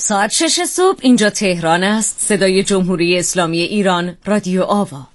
ساعت 6 صبح اینجا تهران است. صدای جمهوری اسلامی ایران، رادیو آوا.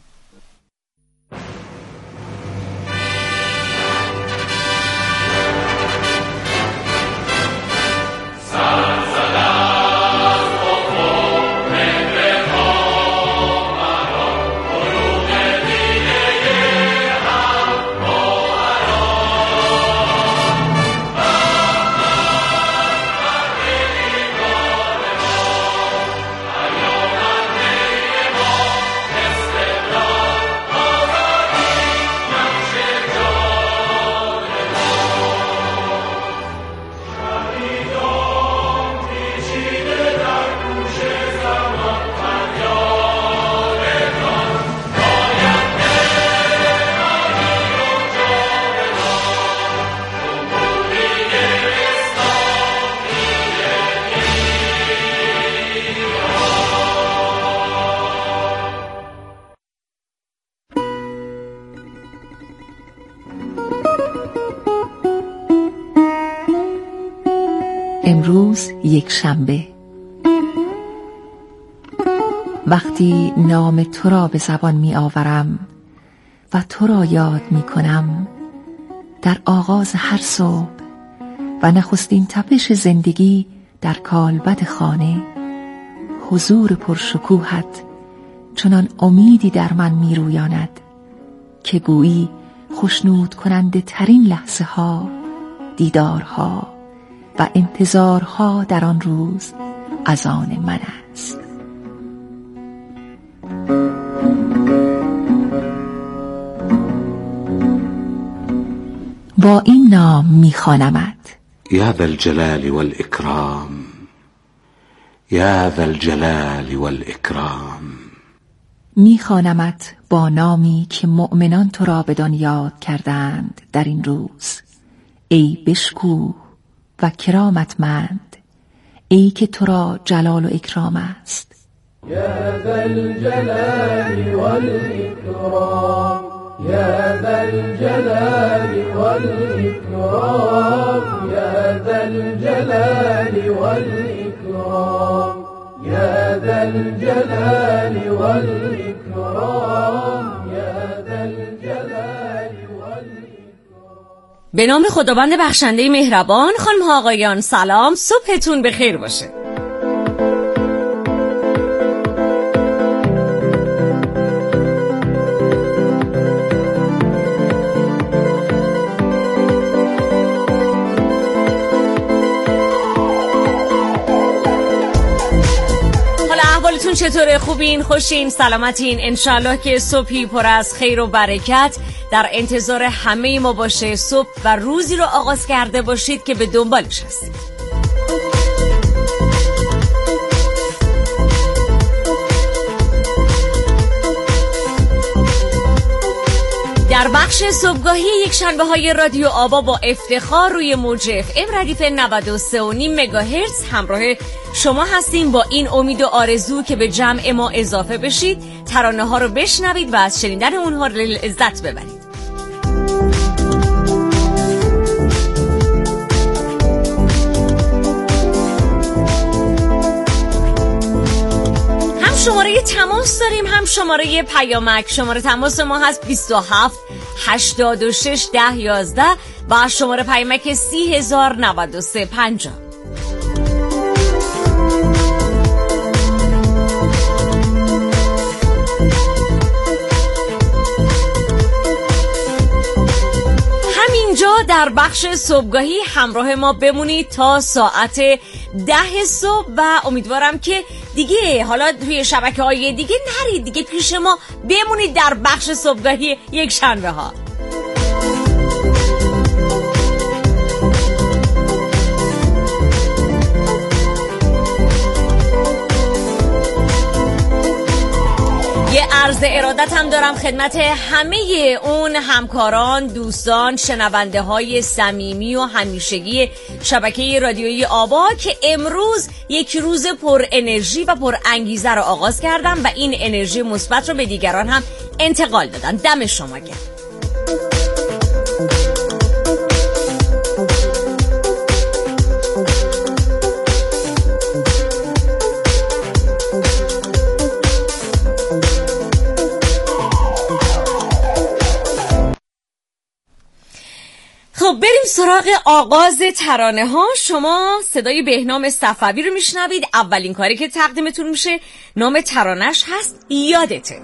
امروز یک شنبه. وقتی نام تو را به زبان می آورم و تو را یاد می کنم در آغاز هر صبح و نخستین تپش زندگی در کالبد خانه، حضور پرشکوهت چنان امیدی در من می رویاند که گویی خشنود کننده ترین لحظه ها، دیدارها و انتظارها در آن روز از آن من است. با این نام می‌خوانمت: یا ذا الجلال والاکرام، یا ذا الجلال والاکرام. می‌خوانمت با نامی که مؤمنان تو را بدان یاد کردند در این روز. ای بشکوه و کرامتمند، ای که تو را جلال و اکرام است. یا ذا الجلال والاکرام، یا ذا الجلال والاکرام، یا ذا الجلال والاکرام، یا ذا الجلال والاکرام، یا ذا الجلال والاکرام. به نام خداوند بخشنده مهربان. خانم ها آقایان سلام، صبحتون بخیر باشه. حالا احوالتون چطوره؟ خوبین؟ خوشین؟ سلامتین؟ انشالله که صبحی پر از خیر و برکت در انتظار همه ما باشه. صبح و روزی رو آغاز کرده باشید که به دنبالش هستید. در بخش صبحگاهی یک شنبه های رادیو آوا با افتخار روی موج FM ردیف 93.5 مگاهرتز همراه شما هستیم، با این امید و آرزو که به جمع ما اضافه بشید، ترانه ها رو بشنوید و از شنیدن اونها لذت ببرید. شماره تماس داریم، هم شماره پیامک. شماره تماس ما هست 27 86 10 11 و شماره پیامک 3093 50. همینجا در بخش صبحگاهی همراه ما بمونید تا ساعت 10 صبح و امیدوارم که دیگه حالا توی شبکه‌های دیگه نرید دیگه، پیش ما بمونید در بخش صبحگاهی یک شنبه ها. یه عرض ارادت هم دارم خدمت همه اون همکاران، دوستان، شنونده های صمیمی و همیشگی شبکه رادیویی آوا که امروز یک روز پر انرژی و پر انگیزه رو آغاز کردن و این انرژی مثبت رو به دیگران هم انتقال دادن. دم شما گرم. سراغ آغاز ترانه ها. شما صدای بهنام صفوی رو میشنوید. اولین کاری که تقدیمتون میشه نام ترانه‌اش هست یادته.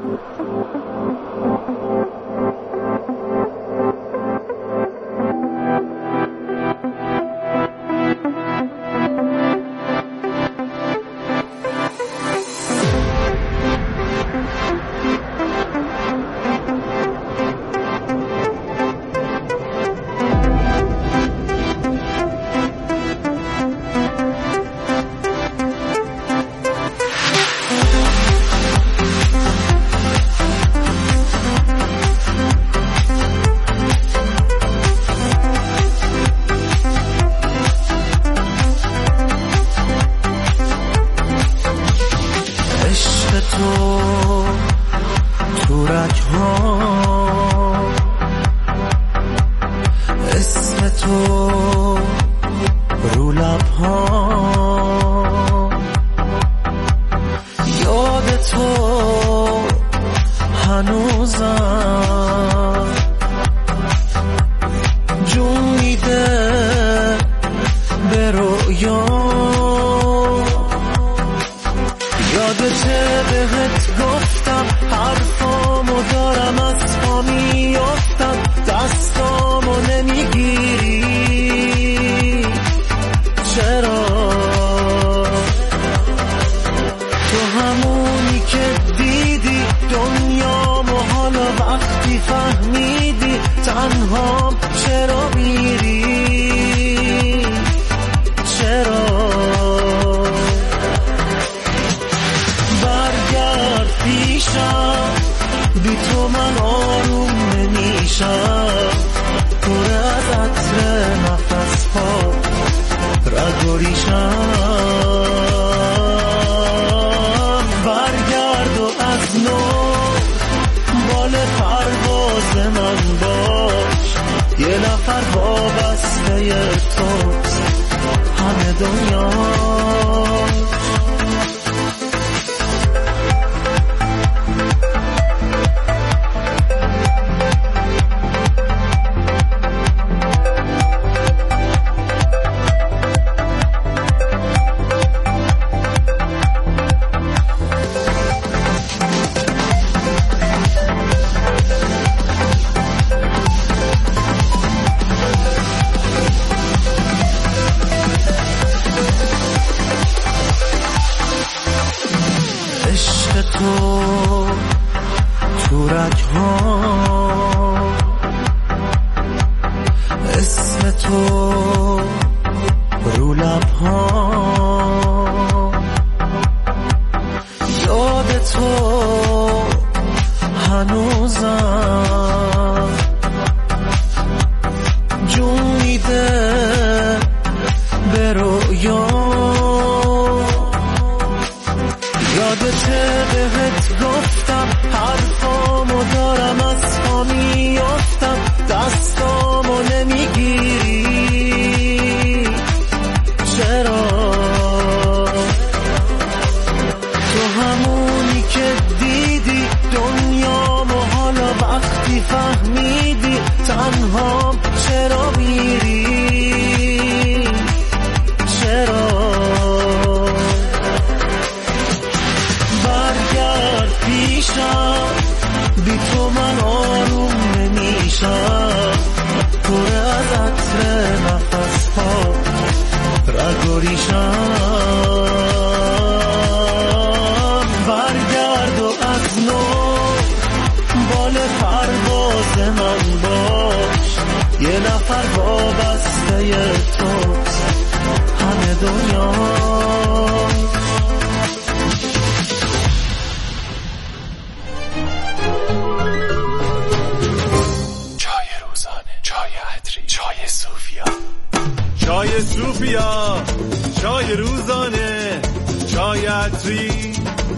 چای روزانه، چای عطری،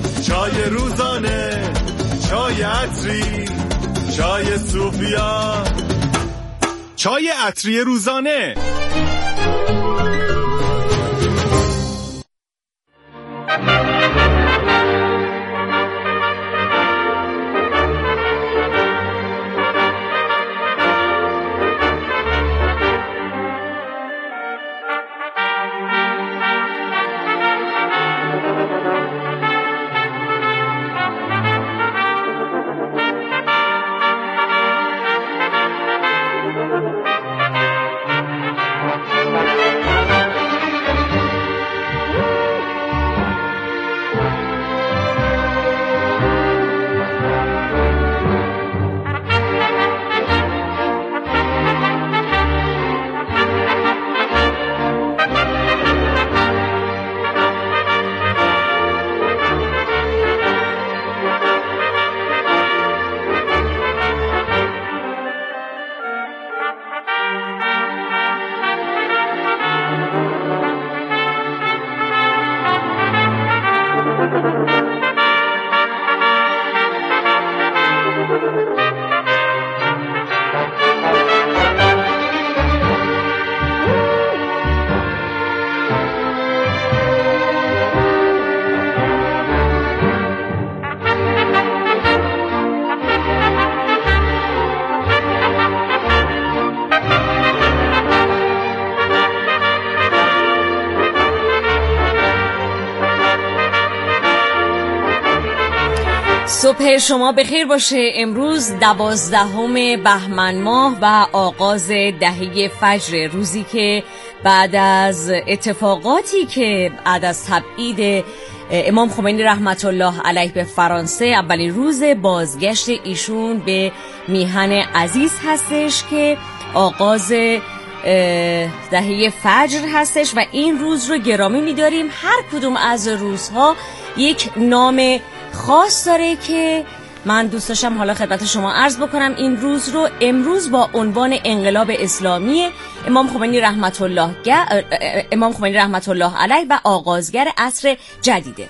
چای روزانه، چای عطری، چای صوفیا، چای عطری روزانه. صبح شما بخیر باشه. امروز 12 بهمن ماه و آغاز دهه فجر، روزی که بعد از اتفاقاتی که بعد از تبعید امام خمینی رحمت الله علیه به فرانسه، اولین روز بازگشت ایشون به میهن عزیز هستش که آغاز دهه فجر هستش و این روز رو گرامی می‌داریم. هر کدوم از روزها یک نام خاص داره که من دوست داشتم حالا خدمت شما عرض بکنم. این روز رو امروز با عنوان انقلاب اسلامی امام خمینی رحمت الله علیه و آغازگر عصر جدیده.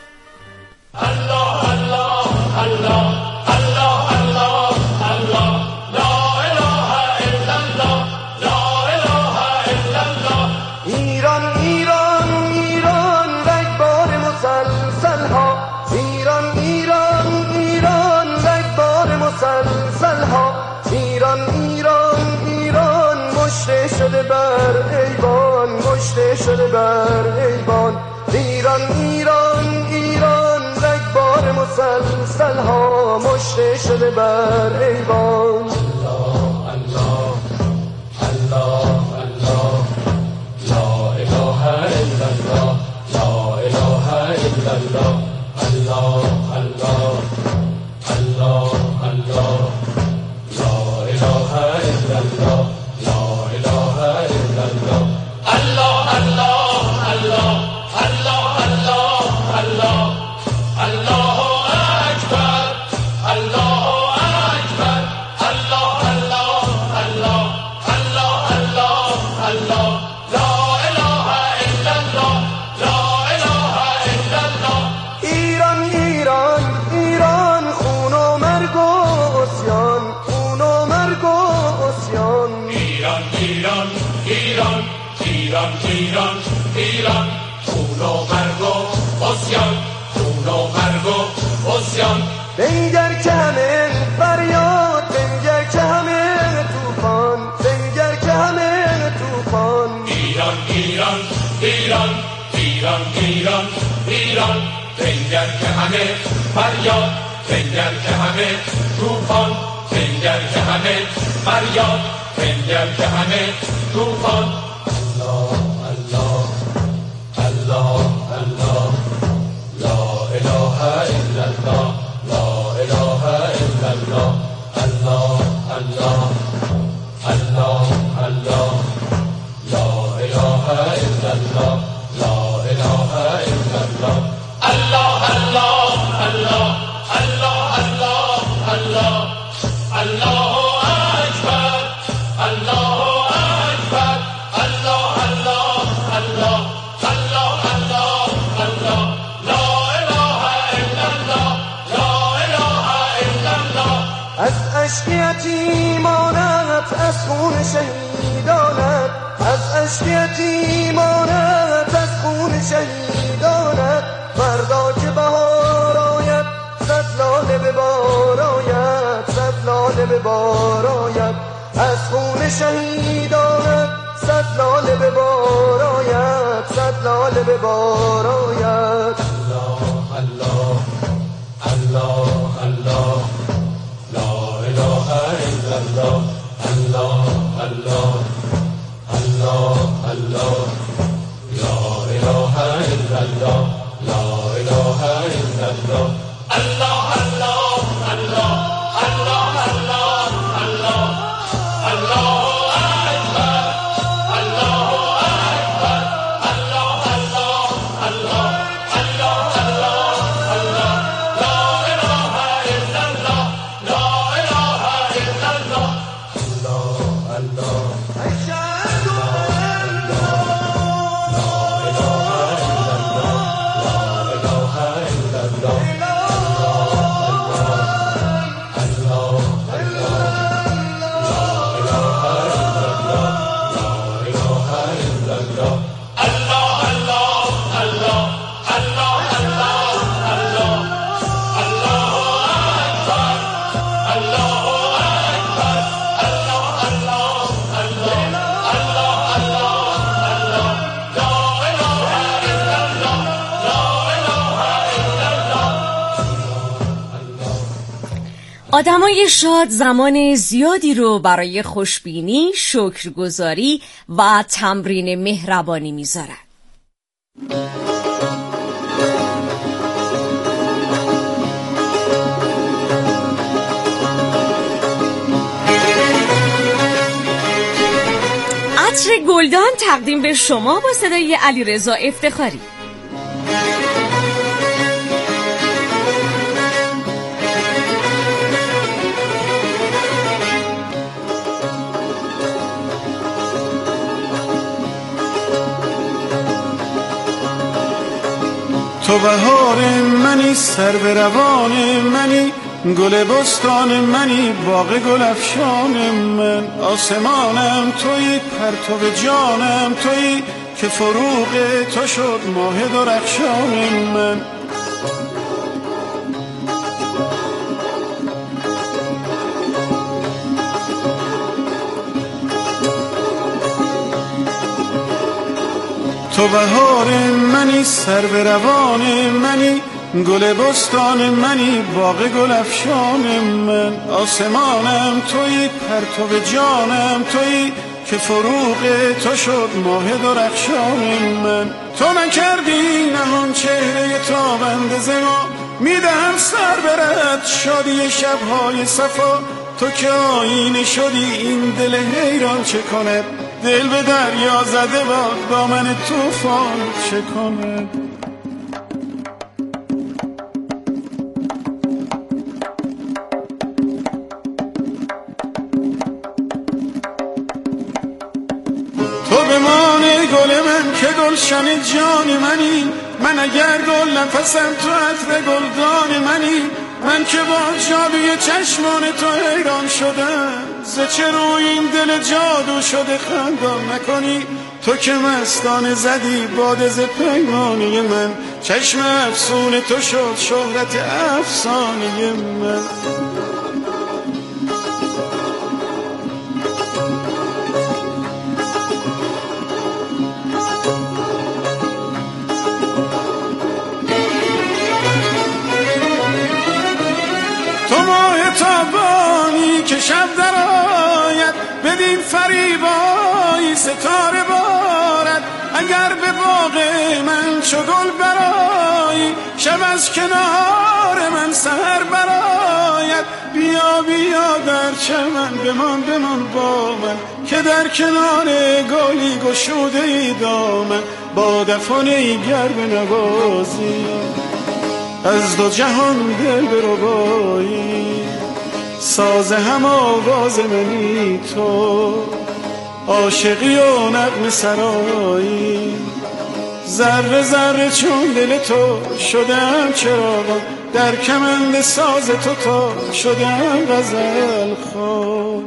الله الله الله الله الله الله لا اله الا الله لا اله الا الله. ایران ایران ایران رگبار مسلسل ها، ایران ایران ایران رگبار مسلسل ها، ایران ایران ایران مشته شده بر ایوان، مشته شده بر ایوان. ایران ایران ایران رگبار مسلسل ها، مشته شده بر ایوان. الله الله الله الله لا اله الا الله لا اله الا الله الله الله الله الله لا اله الا الله لا اله الا الله الله الله الله الله الله الله الله اکبر الله اکبر الله الله الله الله الله الله لا اله الا الله لا اله الا الله. ایران ایران ایران خون و مرگ و عصیان، خون و مرگ و عصیان. ایران ایران ایران ایران ایران ایران خون و مرگ و عصیان، خون و مرگ و عصیان. بنگر که همه فریاد، بنگر که همه طوفان، بنگر که همه طوفان. ایران ایران ایران ایران ایران ایران بنگر که همه فریاد، بنگر که همه طوفان، بنگر که همه فریاد، بنگر که همه طوفان. الله الله الله لا اله الا الله لا اله الا الله الله الله الله الله لا اله الا الله لا اله الا الله الله الله الله الله الله الله الله اکبر الله اکبر الله الله الله الله الله الله لا اله الا الله لا اله الا الله. از اشک یتیمانت، از خون شهیدانت، از اشک یتیمانت، از خون شهیدانت. فردا که بهار آید صد لاله به بار آید، صد لاله به بار آید. از خون شهیدانت صد لاله به بار آید، صد لاله به بار آید. الله الله الله الله لا اله الا الله الله الله الله الله لا اله الا الله لا اله الا الله الله الله الله الله الله الله الله اکبر الله اکبر الله الله الله الله الله الله لا اله آدمای شاد زمان زیادی رو برای خوشبینی، شکرگزاری و تمرین مهربانی میذارن. عطر گلدان تقدیم به شما با صدای علیرضا افتخاری. تو بهار منی، سر به روان منی، گل بستان منی، باغ گل افشان من. آسمانم تویی، پرتو جانم تویی، که فروغ تو شد ماه درخشان من. تو بهار منی، سر به روان منی، گل بستان منی، باغ گل افشان من. آسمانم تویی، پرتو جانم تویی، که فروغ تو شد ماه درخشان من. تو نکردی نهان چهره تابنده ز ما، میدهم سر برد شادی شبهای صفا. تو که آینه شدی این دل حیران چه کند، دل به دریا زده باد دامن طوفان چه کند. تو بمان گل من که گلشن جان منی، من اگر گل نفسم تو عطر گلدان منی. من که با جادوی چشمان تو حیران شدم، ز چه روی این دل جادو شده خندان نکنی. تو که مستانه زدی باد ز پیمانی من، چشم افسون تو شد شهرت افسانه من. تابانی که شب در آید، بدین فریبایی ستاره بارد. اگر به باغ من چو گل برایی، شب از کنار من سحر براید. بیا بیا در چمن بمان بمان با من، که در کنار گلی گشوده ای دامن. با دفانه گر بنوازی، از دو جهان دل بربایی. ساز هم آواز منی تو، عاشقی و نغمه سرایی. ذره ذره چون دل تو شدم چراغان، در کمند ساز تو تا شدم غزل خوان.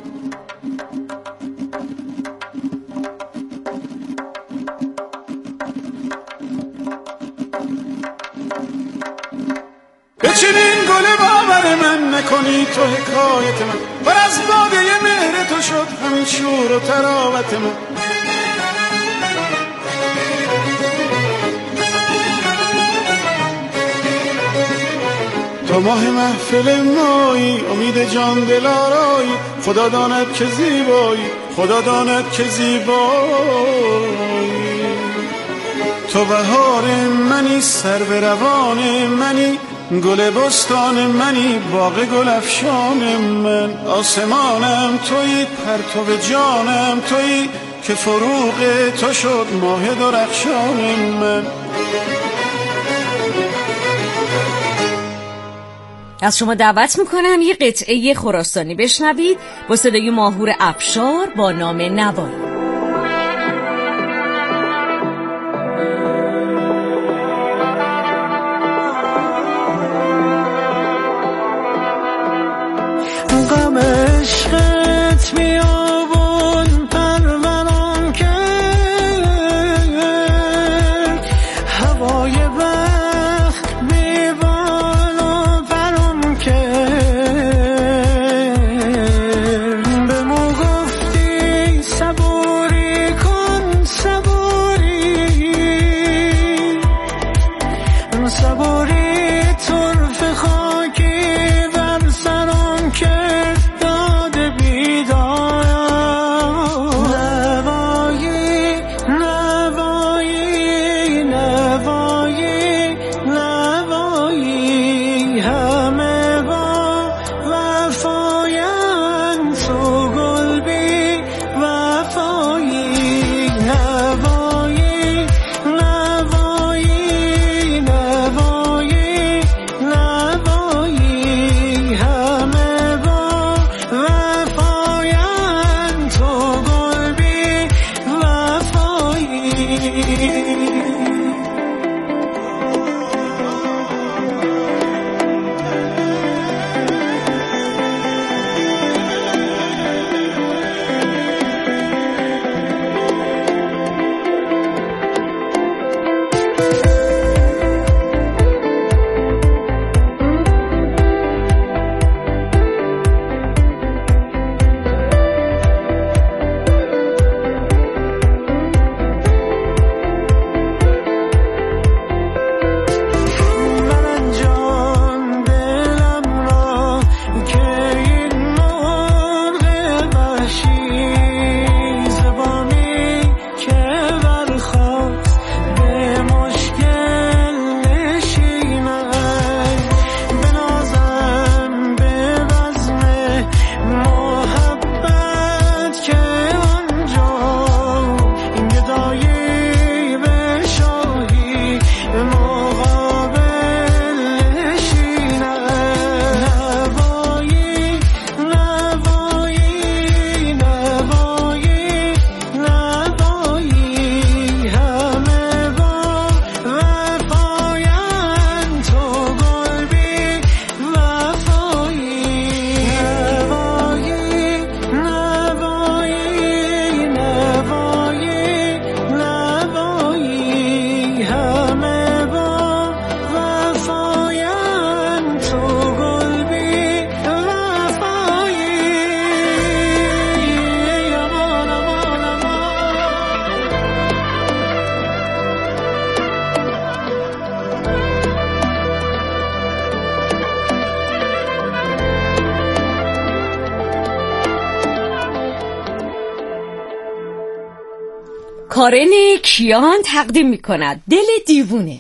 بچنین گل باور من نکنی تو حکایت من، پر از باده مهر تو شد همین شور و تراوت من. تو ماه محفل مایی، امید جان دل آرایی. خدا داند که زیبایی، خدا داند که زیبایی. تو بهار منی، سر به روان منی، گل بستان منی، باغ گل افشان من. آسمانم تویی، پرتو جانم تویی، که فروغ تو شد ماه درخشان من. از شما دعوت میکنم یه قطعه خراسانی بشنوید با صدای ماهور افشار با نام نوایی. غم عشقت بیابون پروران کرد، هوای بخت بیبال و برام کرد. به ما گفتی صبوری کن صبوری، صبوری طرف خاکی بر سرم کارن کیان تقدیم میکند دل دیوونه.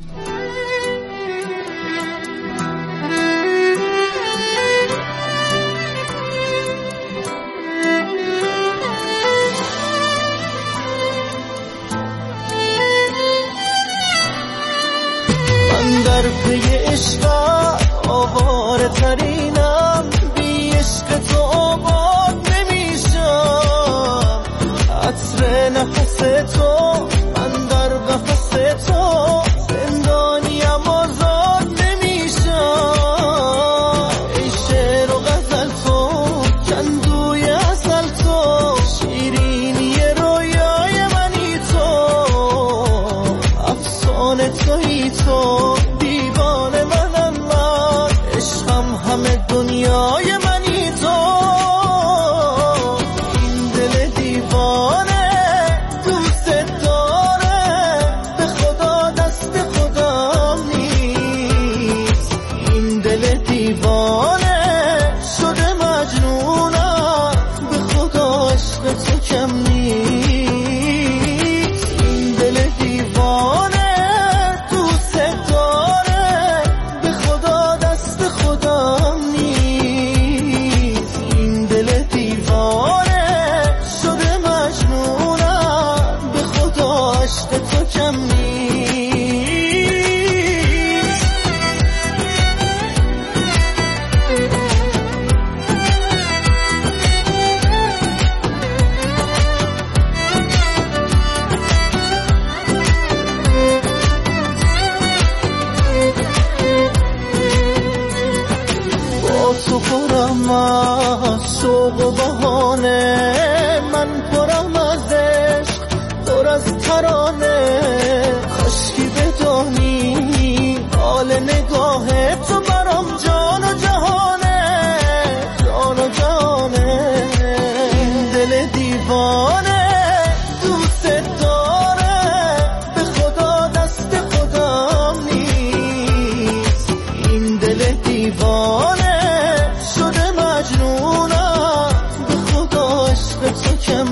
من در پی عشق آواره ترینم، بی عشق تو آباد نمیشم. عطر نفس تو من در قفس تو زندانیم، آزاد نمیشم. ای شعر و غزل تو، کندوی عسل تو، شیرینی رویای منی تو، افسانه تویی تو، دیوانه منم من، عشقم همه دنیای منی تو. این دل دیوانه دوست داره، به خدا دست خودم نیست. این دل دیوانه شده مجنونم، به خدا عشق تو کم نیست. این دل دیوانه دوست داره، به خدا دست خودم نیست. این دل دیوانه شده مجنونم، به خدا عشق تو کم نیست. با تو پرم از شوق و بهانه، من پرم از عشق، پر از ترانه. کاشکی بدانی حال نگاه تو برام جان و جهانه، جان و جهانه. این دل دیوانه دوست داره، به خدا دست خودم نیست. این دل دیوانه شده مجنونم، به خدا عشق تو کم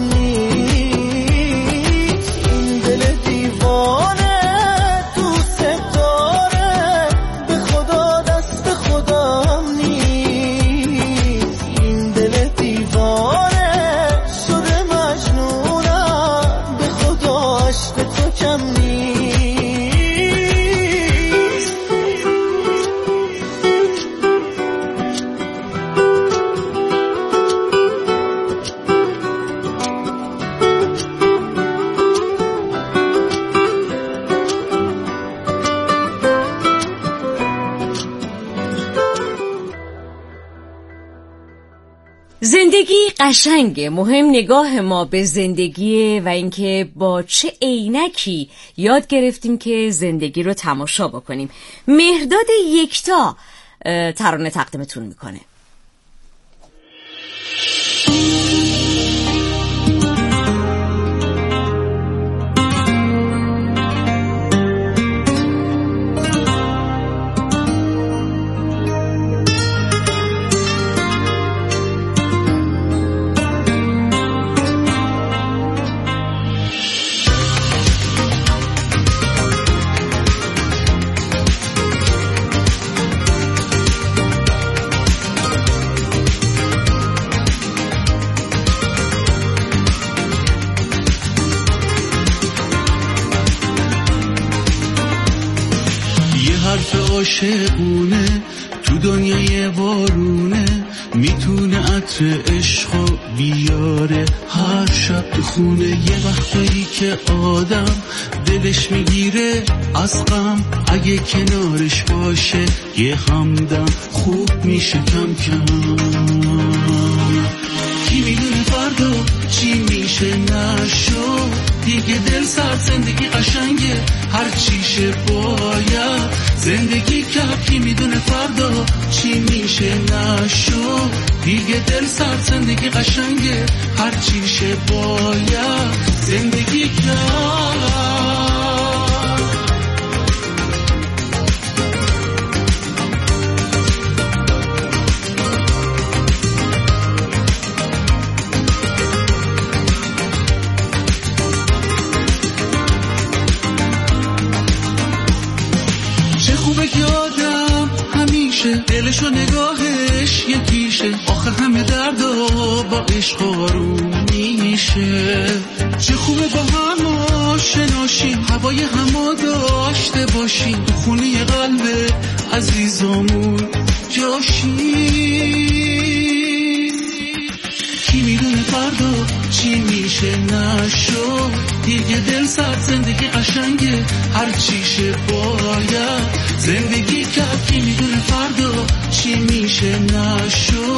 نیست. این دل دیوانه دوست داره، به خدا دست خودم نیست. این دل دیوانه شده مجنونم، به خدا عشق تو کم نیست. زندگی قشنگه، مهم نگاه ما به زندگیه و اینکه با چه عینکی یاد گرفتیم که زندگی رو تماشا بکنیم. مهرداد یکتا ترانه تقدیمتون میکنه. عاشقونه تو دنیای بارونه، میتونه عطر عشقو بیاره هر شب تو خونه. یه وقتایی که آدم دلش میگیره از غم، اگه کنارش باشه یه همدم خوب میشه کم کم. کی میدونه فردا چی میشه نشو، دیگه دل سر زندگی قشنگه هر چیشه باید زندگی کرد. کی میدونه فردا چی میشه نشو، دیگه دل سر زندگی قشنگه هر چیشه باید زندگی کرد. چشم و نگاهش یکیشه، آخه همه درد با عشق آروم میشه. چه خوبه با هم آشناشیم، هوای همو داشته باشیم، تو خونی قلب عزیزامون جاشیم. کی میدونه فردا چی میشه نشو، دیگه دل سرد زندگی قشنگه هر چیشه باید زندگی کرد. کی میدونه فردا چی میشه نشو.